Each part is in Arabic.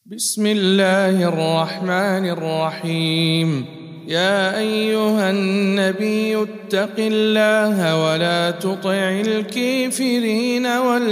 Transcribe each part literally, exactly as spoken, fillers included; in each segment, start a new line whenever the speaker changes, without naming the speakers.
بسم الله الرحمن الرحيم. يا أيها النبي اتق الله ولا تطع الكافرين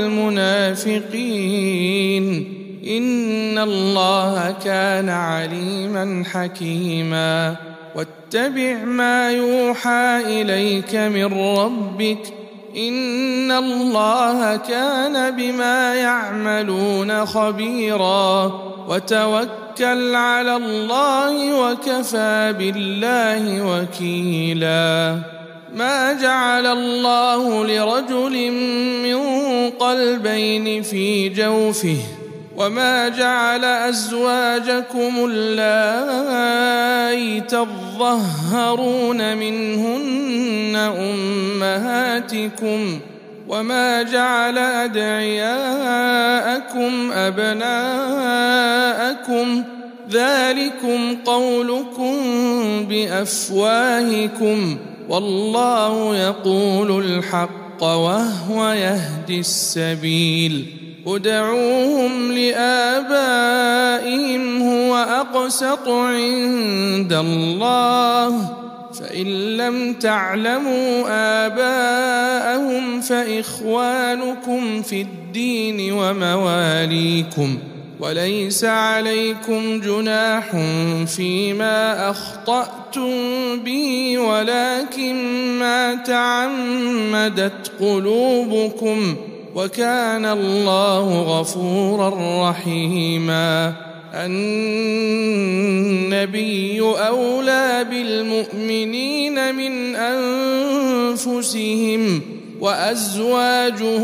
والمنافقين إن الله كان عليما حكيما. واتبع ما يوحى إليك من ربك إن الله كان بما يعملون خبيرا. وتوكل على الله وكفى بالله وكيلا. ما جعل الله لرجل من قلبين في جوفه وما جعل أزواجكم اللائي تظهرون منهن أمهاتكم وما جعل أدعياءكم أبناءكم ذلكم قولكم بأفواهكم والله يقول الحق وهو يهدي السبيل. ادعوهم لآبائهم هو أقسط عند الله فإن لم تعلموا آباءهم فإخوانكم في الدين ومواليكم وليس عليكم جناح فيما أخطأتم به ولكن ما تعمدت قلوبكم وكان الله غفورا رحيما. النبي أولى بالمؤمنين من أنفسهم وأزواجه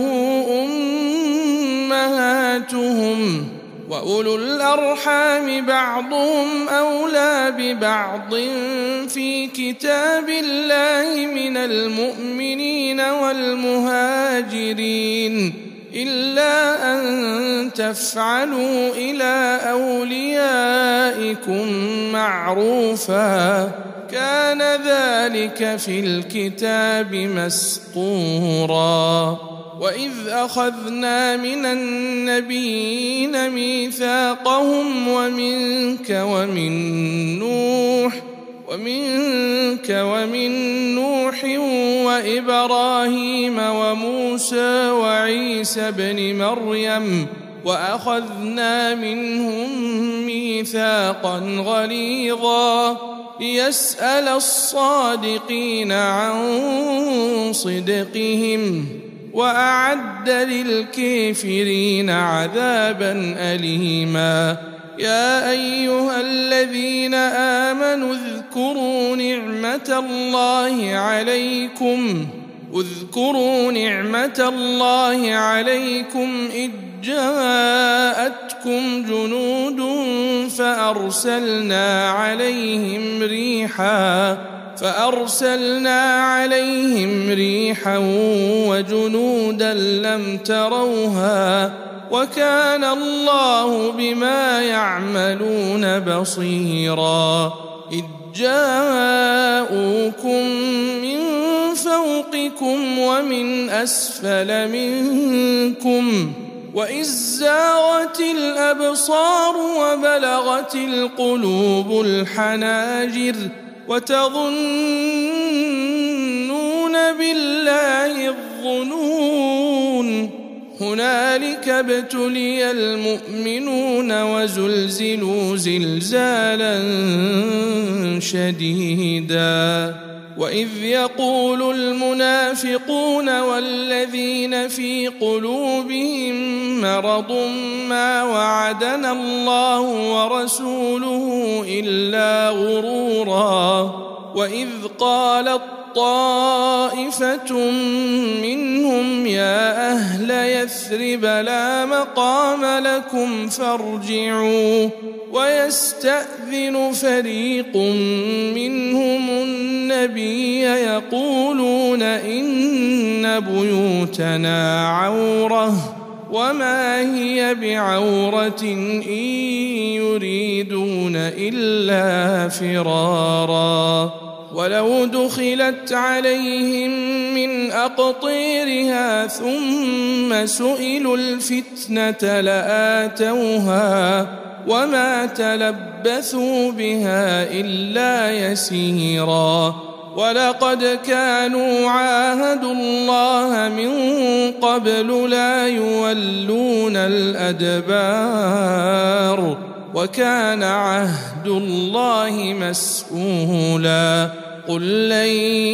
أمهاتهم وأولو الأرحام بعضهم أولى ببعض في كتاب الله من المؤمنين والمهاجرين إلا أن تفعلوا إلى أوليائكم معروفا كان ذلك في الكتاب مسطورا. وإذ أخذنا من النبيين ميثاقهم ومنك ومن نوح ومنك ومن نوح وإبراهيم وموسى وعيسى بن مريم وأخذنا منهم ميثاقا غليظا ليسأل الصادقين عن صدقهم وأعد للكافرين عذابا أليما. يا أيها الذين آمنوا اذكروا نعمة الله عليكم اذكروا نعمة الله عليكم إذ جاءتكم جنود فأرسلنا عليهم ريحا فأرسلنا عليهم ريحا وجنودا لم تروها وكان الله بما يعملون بصيرا. إذ جاءوكم من فوقكم ومن أسفل منكم وإذ زاغت الأبصار وبلغت القلوب الحناجر وتظنون بالله الظنون هنالك ابتلي المؤمنون وزلزلوا زلزالا شديدا. وإذ يقول المنافقون والذين في قلوبهم مرض ما وعدنا الله ورسوله إلا غرورا. وإذ قالت طائفة منهم يا أهل يثرب لا مقام لكم فارجعوا ويستأذن فريق منهم النبي يقولون إن بيوتنا عورة وما هي بعورة إن يريدون إلا فرارا. ولو دخلت عليهم من أقطيرها ثم سئلوا الفتنة لآتوها وما تلبثوا بها إلا يسيرا ولقد كانوا عاهدوا الله من قبل لا يولون الأدبار وكان عهد الله مسؤولا قل لن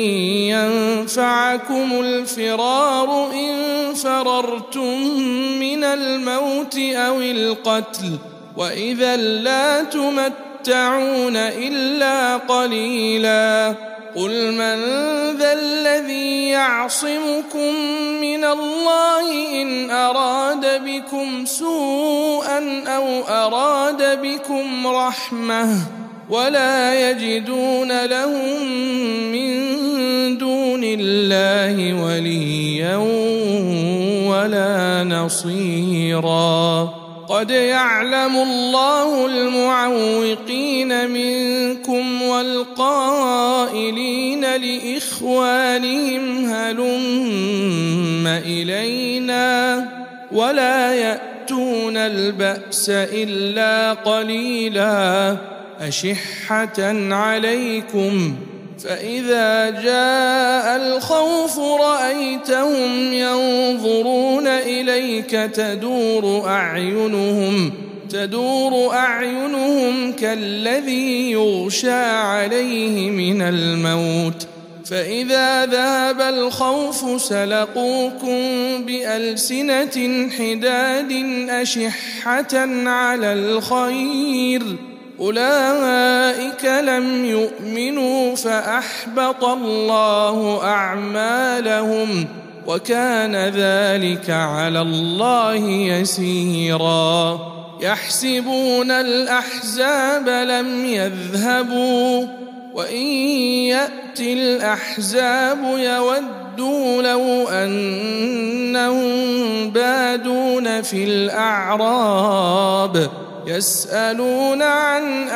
ينفعكم الفرار إن فررتم من الموت أو القتل وإذا لا تمتعون إلا قليلا قل من ذا الذي يعصمكم من الله إن أراد بكم سوءا أو أراد بكم رحمة ولا يجدون لهم من دون الله وليا ولا نصيرا قد يعلم الله المعوقين منكم والقائلين لإخوانهم هلم إلينا ولا يأتون البأس إلا قليلا أشحة عليكم فإذا جاء الخوف رأيتهم ينظرون إليك تدور أعينهم تدور أعينهم كالذي يغشى عليه من الموت فإذا ذهب الخوف سلقوكم بألسنة حداد أشحة على الخير أولئك لم يؤمنوا فأحبط الله أعمالهم وكان ذلك على الله يسيرا يحسبون الأحزاب لم يذهبوا وإن يأتي الأحزاب يودوا لو أنهم بادون في الأعراب يسألون عن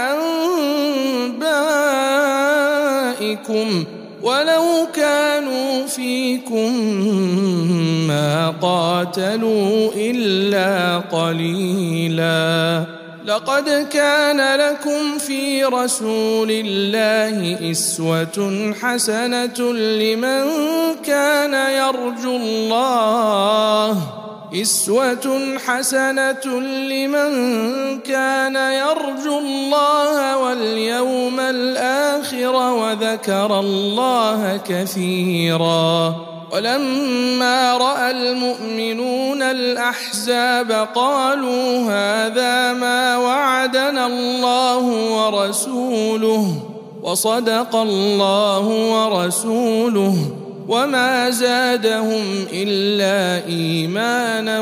أنبائكم ولو كانوا فيكم ما قاتلوا إلا قليلا لقد كان لكم في رسول الله أسوة حسنة لمن كان يرجو الله أسوة حسنة لمن كان يرجو الله واليوم الآخر وذكر الله كثيرا ولما رأى المؤمنون الأحزاب قالوا هذا ما وعدنا الله ورسوله وصدق الله ورسوله وما زادهم إلا إيمانا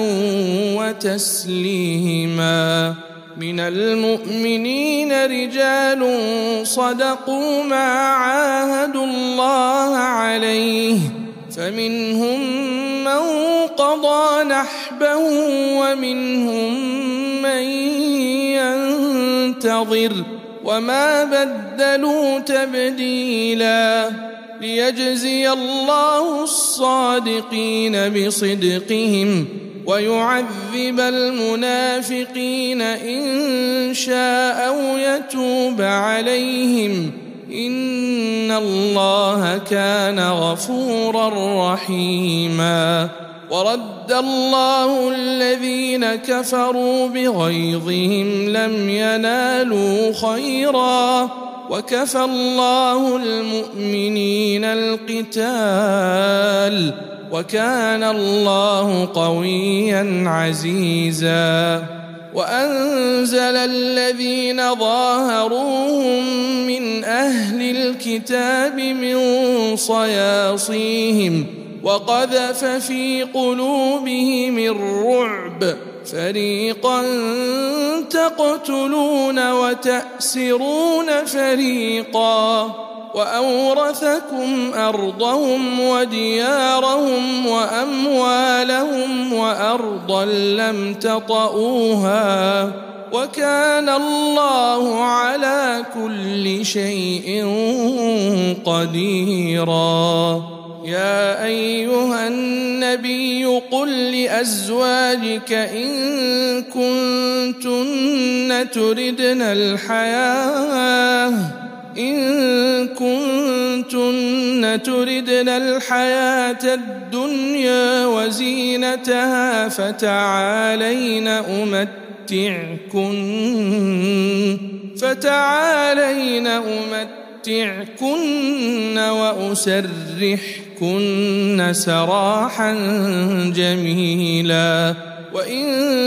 وتسليما من المؤمنين رجال صدقوا ما عاهدوا الله عليه فمنهم من قضى نحبه ومنهم من ينتظر وما بدلوا تبديلا ليجزي الله الصادقين بصدقهم ويعذب المنافقين إن شاء أو يتوب عليهم إن الله كان غفورا رحيما ورد الله الذين كفروا بغيظهم لم ينالوا خيرا وكفى الله المؤمنين القتال وكان الله قويا عزيزا وأنزل الذين ظاهروهم من أهل الكتاب من صياصيهم وقذف في قلوبهم الرعب فريقا تقتلون وتأسرون فريقا وأورثكم أرضهم وديارهم وأموالهم وأرضا لم تطئوها وكان الله على كل شيء قديرا يا أيها النبي قل لأزواجك إن كنتن تردن الحياة إن كنتن تردن الحياة الدنيا وزينتها فتعالين أمتعكن فتعالين أمتعكن وأسرحكن سراحا جميلا وإن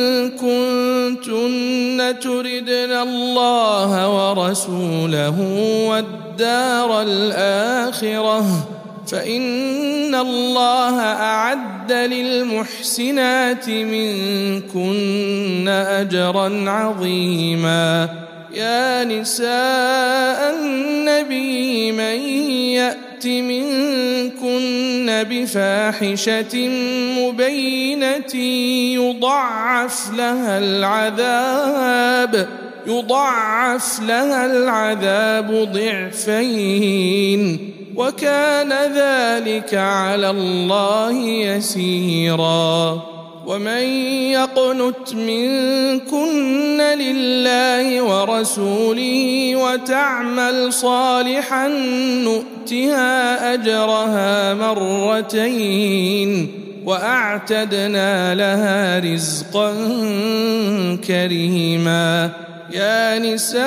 كنتن تردن الله ورسوله والدار الآخرة فإن الله أعد للمحسنات منكن أجرا عظيما يا نساء النبي من يأت منكن بفاحشة مبينة يضاعف لها العذاب يضاعف لها العذاب ضعفين وكان ذلك على الله يسيرا ومن يقنت منكن لله ورسوله وتعمل صالحا نؤتها أجرها مرتين وأعتدنا لها رزقا كريما يا نساء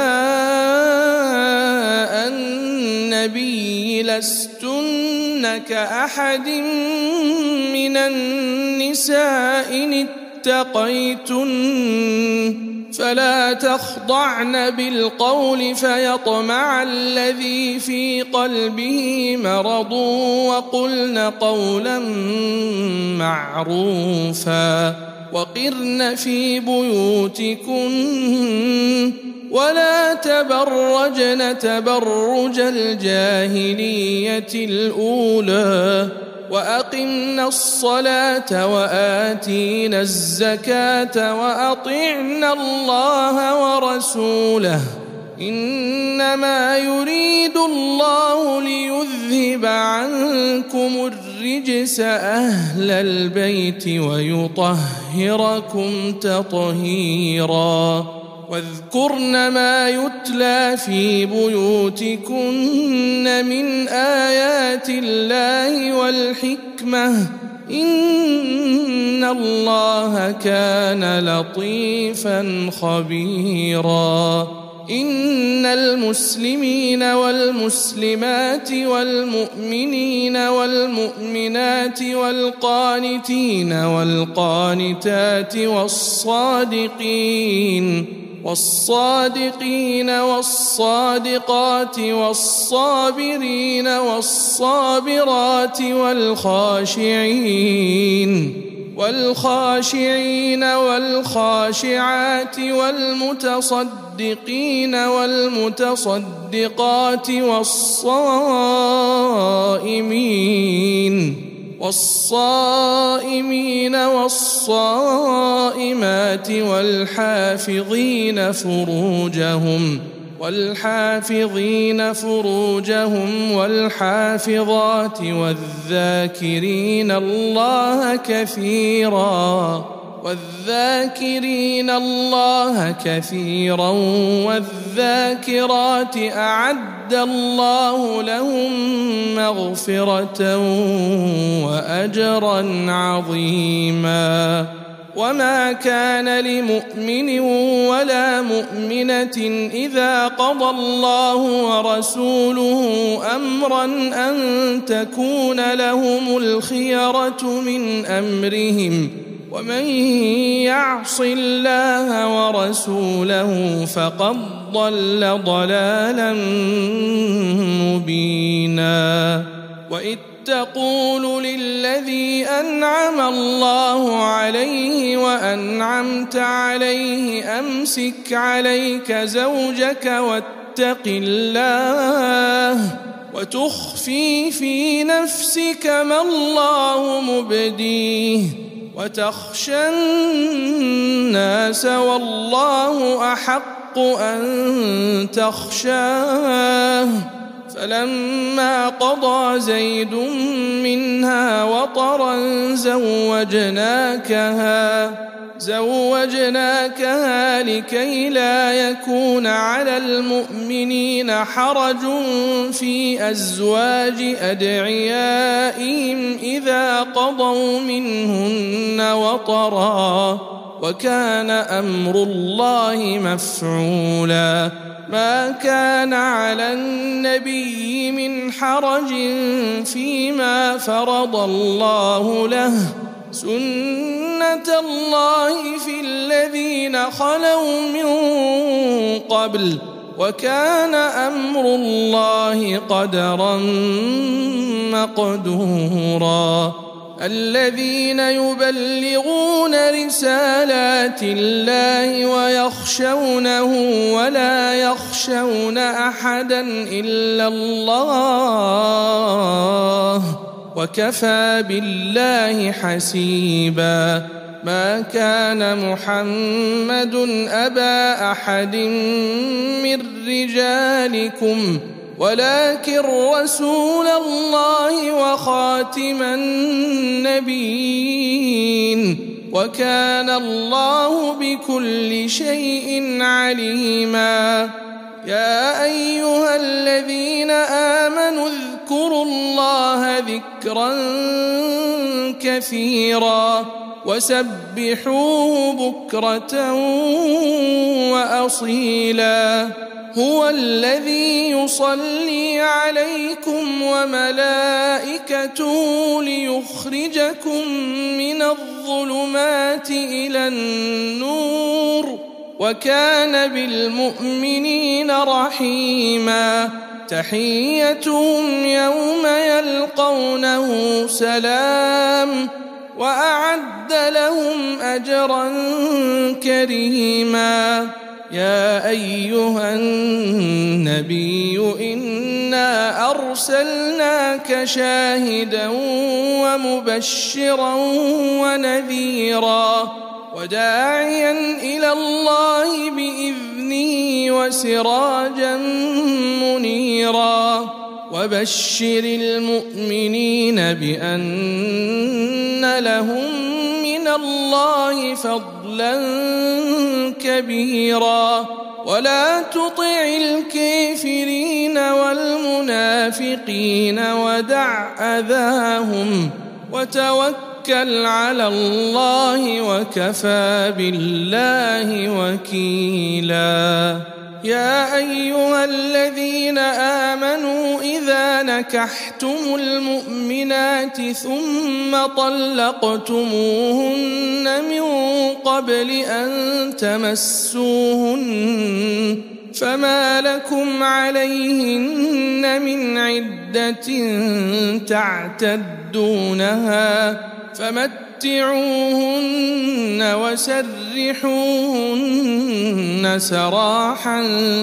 النبي لستن كأحد من النساء إن اتقيتن فلا تخضعن بالقول فيطمع الذي في قلبه مرض وقلن قولا معروفا وقرن في بيوتكن ولا تبرجن تبرج الجاهلية الأولى وأقمنا الصلاة وآتينا الزكاة وأطعنا الله ورسوله إنما يريد الله ليذهب عنكم الرجس أهل البيت ويطهركم تطهيرا واذكرن ما يتلى في بيوتكن من آيات الله والحكمة إن الله كان لطيفا خبيرا إن المسلمين والمسلمات والمؤمنين والمؤمنات والقانتين والقانتات والصادقين والصادقين والصادقات والصابرين والصابرات والخاشعين والخاشعين والخاشعات والمتصدقين والمتصدقات والصائمين والصائمين والصائمات والحافظين فروجهم والحافظين فروجهم والحافظات والذاكرين الله كثيرا والذاكرين الله كثيرا والذاكرات أعد الله لهم مغفرة وأجرا عظيما وما كان لمؤمن ولا مؤمنة إذا قضى الله ورسوله أمرا أن تكون لهم الخيرة من أمرهم ومن يعص الله ورسوله فقد ضل ضلالا مبينا وإذ تقول للذي أنعم الله عليه وأنعمت عليه أمسك عليك زوجك واتق الله وتخفي في نفسك ما الله مبديه وتخشى الناس والله أحق أن تخشاه فلما قضى زيد منها وطرا زوجناكها زوجناكها لكي لا يكون على المؤمنين حرج في أزواج أدعيائهم إذا قضوا منهن وطرا وكان أمر الله مفعولا ما كان على النبي من حرج فيما فرض الله له سنة الله في الذين خلوا من قبل وكان أمر الله قدرا مقدورا الذين يبلغون رسالات الله ويخشونه ولا يخشون أحدا إلا الله وكفى بالله حسيبا ما كان محمد أبا أحد من رجالكم ولكن رسول الله وخاتم النبيين وكان الله بكل شيء عليما يا أيها الذين آمنوا اذكروا الله ذكرا كثيرا وسبحوه بكرة وأصيلا هو الذي يصلي عليكم وملائكته ليخرجكم من الظلمات إلى النور وكان بالمؤمنين رحيما تحيتهم يوم يلقونه سلام وأعد لهم أجرا كريما يا أيها النبي إنا أرسلناك شاهدا ومبشرا ونذيرا وداعيا إلى الله بإذنه وسراجا منيرا وبشر المؤمنين بأن لهم من الله فضلا كبيرا ولا تطع الكافرين والمنافقين ودع أذاهم وتوكل على الله وكفى بالله وكيلا يا أيها الذين آمنوا إذا نكحتم المؤمنات ثم طلقتموهن من قبل أن تمسوهن فما لكم عليهن من عدة تعتدونها فمتعوهن وسرحوهن سراحا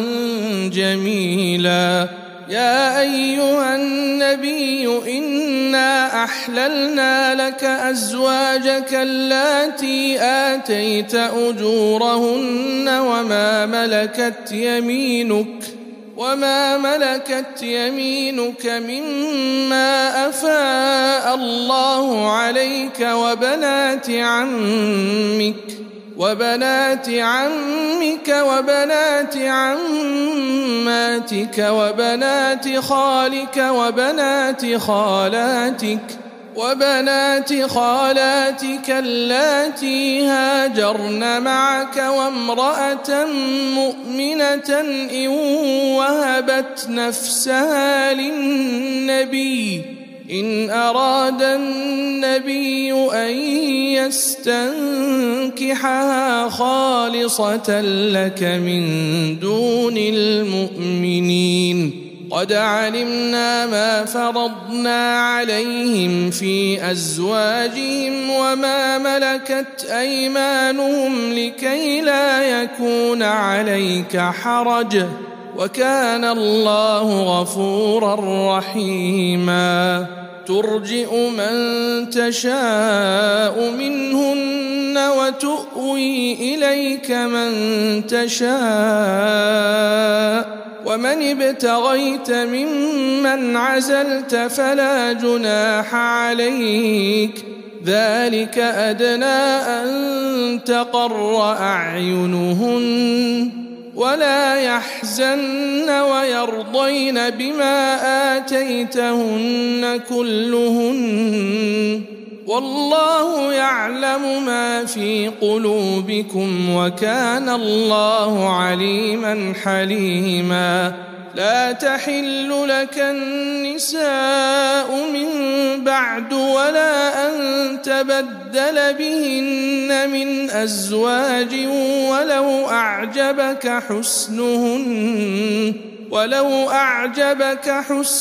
جميلا يا أيها النبي إنا أحللنا لك أزواجك اللاتي آتيت أجورهن وما ملكت يمينك وما ملكت يمينك مما أفاء الله عليك وبنات عمك وبنات عمك وبنات عماتك وبنات خالك وبنات خالاتك وبنات خالاتك اللاتي هاجرن معك وامرأة مؤمنة إن وهبت نفسها للنبي إن أراد النبي أن يستنكحها خالصة لك من دون المؤمنين قد علمنا ما فرضنا عليهم في أزواجهم وما ملكت أيمانهم لكي لا يكون عليك حرج وكان الله غفورا رحيما ترجئ من تشاء منهن وتؤوي إليك من تشاء ومن ابتغيت ممن عزلت فلا جناح عليك ذلك أدنى أن تقر أعينهن ولا يحزن ويرضين بما آتيتهن كلهن والله يعلم ما في قلوبكم وكان الله عليما حليما لا تحل لك النساء من بعد ولا أن تبدل بهن من أزواج ولو أعجبك حسنهن ولو أعجبك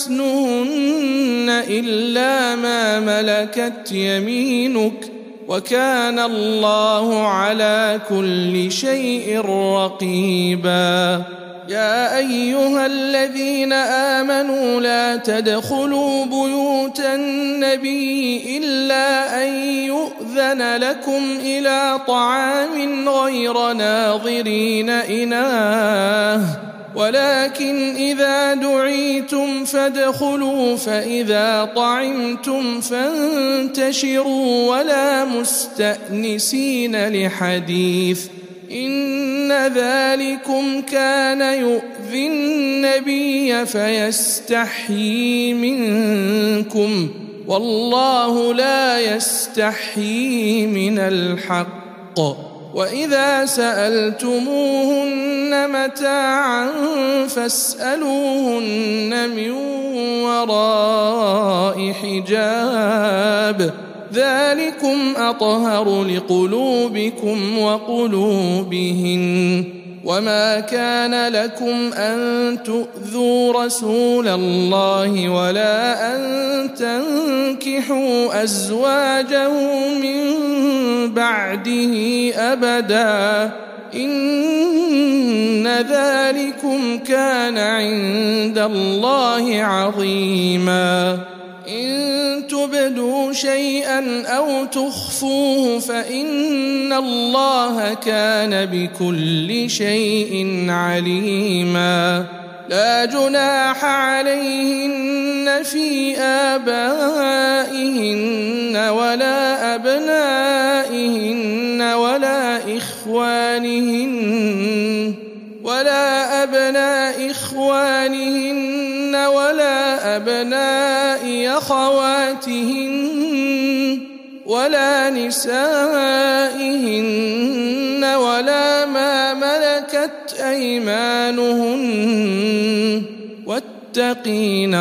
حسنهن إلا ما ملكت يمينك وكان الله على كل شيء رقيبا يا أيها الذين آمنوا لا تدخلوا بيوت النبي إلا أن يؤذن لكم إلى طعام غير ناظرين إناه ولكن إذا دعيتم فادخلوا فإذا طعمتم فانتشروا ولا مستأنسين لحديث إن ذلكم كان يؤذي النبي فيستحيي منكم والله لا يستحيي من الحق وإذا سألتموهن متاعا فاسألوهن من وراء حجاب ذلكم أطهر لقلوبكم وقلوبهن وما كان لكم أن تؤذوا رسول الله ولا أن تنكحوا أزواجه من بعده أبدا إن ذلكم كان عند الله عظيما إن تبدوا شيئا أو تخفوه فإن الله كان بكل شيء عليما لا جناح عليهن في آبائهن ولا أبنائهن ولا إخوانهن ولا أبناء إخوانهن ولا أبناء أخواتهن ولا نسائهن ولا ما ملكت أيمانهن واتقين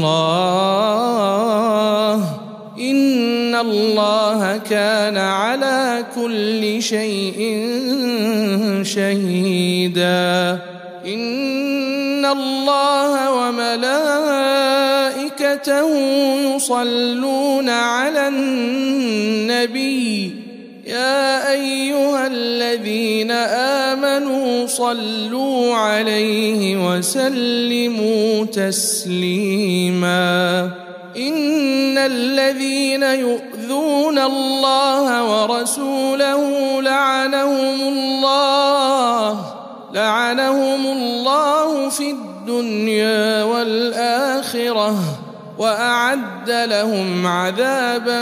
الله إن الله كان على كل شيء شهيدا إن الله وملائكته يصلون على النبي يا أيها الذين آمنوا صلوا عليه وسلموا تسليما إن الذين يؤذون الله ورسوله لعنهم الله لعنهم الله في الدنيا والآخرة وأعد لهم عذابا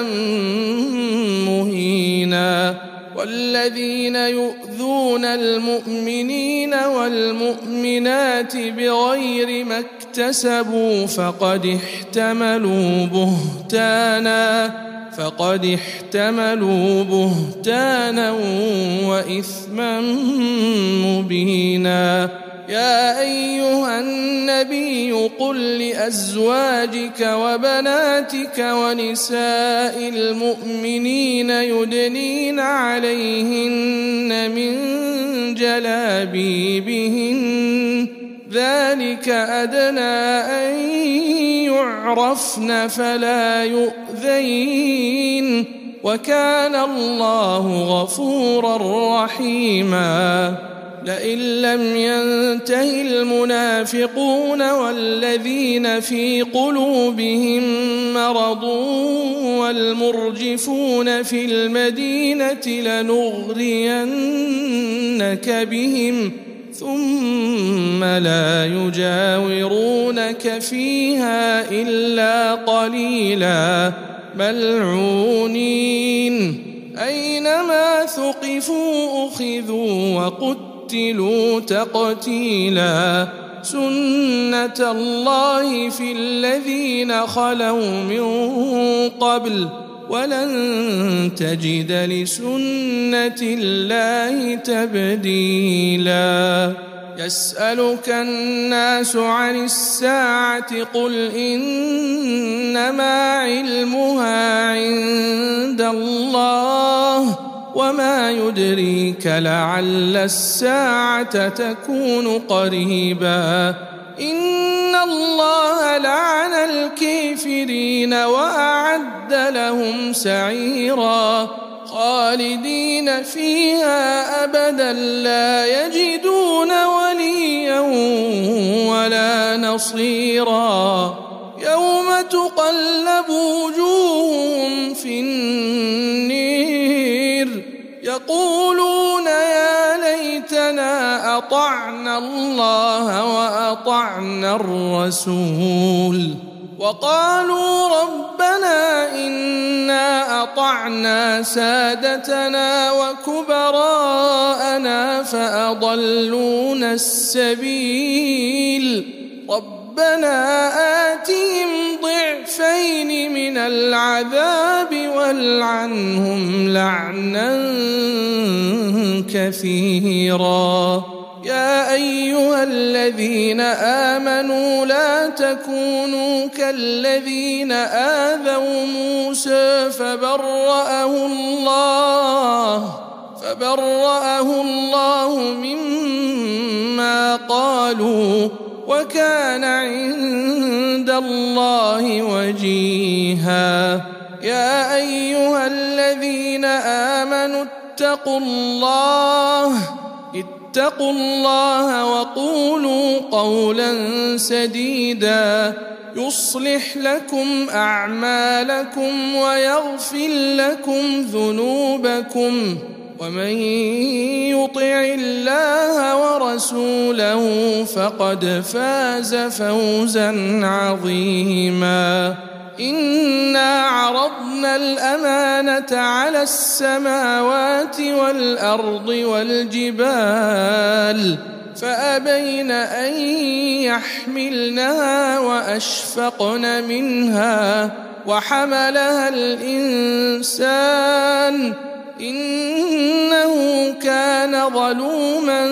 مهينا والذين يؤذون المؤمنين والمؤمنات بغير ما اكتسبوا فقد احتملوا بهتانا فقد احتملوا بهتانا وإثما مبينا يا أيها النبي قل لأزواجك وبناتك ونساء المؤمنين يدنين عليهن من جلابيبهن ذلك أدنى أن يعرفن فلا يؤذين وكان الله غفورا رحيما لئن لم ينته المنافقون والذين في قلوبهم مرض والمرجفون في المدينة لنغرينك بهم ثم لا يجاورونك فيها إلا قليلا ملعونين أينما ثقفوا أخذوا وقتلوا تقتيلا سنة الله في الذين خلوا من قبل ولن تجد لسنة الله تبديلا يسألك الناس عن الساعة قل إنما علمها عند الله وما يدريك لعل الساعة تكون قريبا إن الله لعن الكافرين وأعد لهم سعيرا خالدين فيها أبدا لا يجدون وليا ولا نصيرا يوم تقلب وجوههم في النير يقولون يا ليتنا أطعنا الله وأطعنا الرسول وقالوا ربنا إنا أطعنا سادتنا وكبراءنا فأضلونا السبيل ربنا آتهم ضعفين من العذاب والعنهم لعنا كثيرا يا أيها الذين آمنوا لا تكونوا كالذين آذوا موسى فبرأه الله فبرأه الله مما قالوا وكان عند الله وجيها يا أيها الذين آمنوا اتقوا الله اتقوا الله وقولوا قولا سديدا يصلح لكم أعمالكم ويغفر لكم ذنوبكم ومن يطع الله ورسوله فقد فاز فوزا عظيما إنا عرضنا الأمانة على السماوات والأرض والجبال فأبين أن يحملنها وأشفقن منها وحملها الإنسان إنه كان ظلوما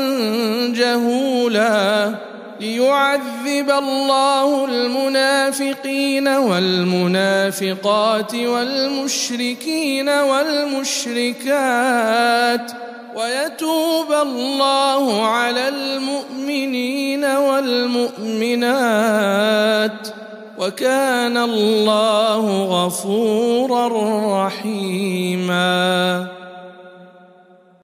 جهولا ليعذب الله المنافقين والمنافقات والمشركين والمشركات ويتوب الله على المؤمنين والمؤمنات وكان الله غفورا رحيما.